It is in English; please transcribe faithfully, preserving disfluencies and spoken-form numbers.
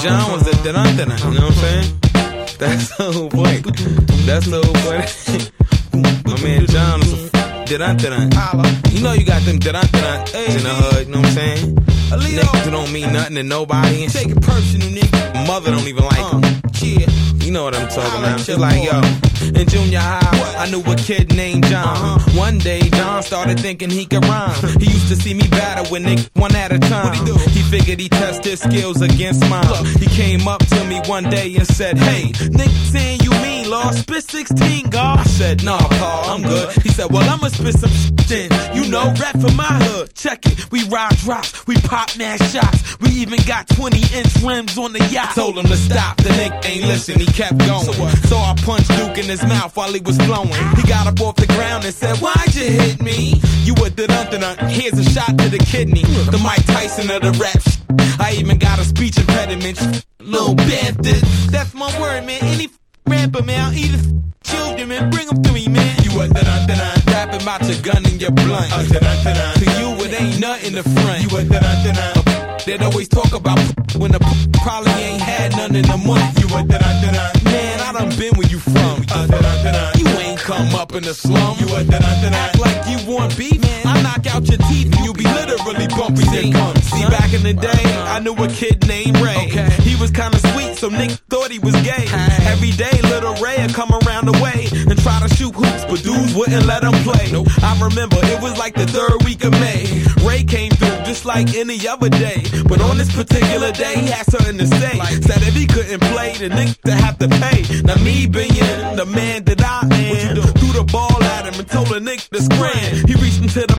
John was a dun-dun-dun, you know what I'm saying? That's the whole point. That's the whole point. My man John was a dun-dun-dun. You know you got them dun-dun-dun in the hood, you know what I'm saying? Niggas who don't mean nothing to nobody. Take it personal, nigga. Mother don't even like him. Yeah. You know what I'm talking about. Just like, yo, in junior high, I knew a kid named John. Uh-huh. One day, John started thinking he could rhyme. He used to see me battle with niggas one at a time. He figured he'd test his skills against mine. He came up to me one day and said, hey, nigga saying you mean, Law, spit sixteen, God. I said, nah, Paul, I'm good. He said, well, I'ma spit some shit then. You know, rap for my hood. Check it. We ride drops, we pop mad shots. We even got twenty inch rims on the yacht. Told him to stop, the nigga ain't listen. He kept going. So, so I punched Duke in his mouth while he was flowing. He got up off the ground and said, why'd you hit me? You a dun-dun-dun, here's a shot to the kidney. The Mike Tyson of the rap sh- I even got a speech impediment. Little bastard, that's my word, man. Any f- rapper, man, I'll eat his children, man. Bring them to me, man. You a dun-dun-dun, rapping about your gun and your blunt. Uh, dun-dun-dun. To you, it ain't nothing in the front. You a dun-dun-dun. They'd always talk about when the probably ain't had none in the month. You a dun-dun-dun. Man, I done been where you from. Uh, dun-dun-dun. You ain't come up in the slum. You a dun-dun-dun. Act like you want beef, man. I knock out your teeth and you be literally bumping their gums. See, back in the day, I knew a kid named Ray. Okay. He was kinda sweet, so Nick thought he was gay. Hey. Every day, little Ray would come around the way and try to shoot hoops, but dudes wouldn't let him play. Nope. I remember it was like the third week of May. Ray came through just like any other day, but on this particular day, he had something to say. Said if he couldn't play, the nigga to have to pay. Now me being the man that I am, threw the ball at him and told the nigga to scram. He reached into the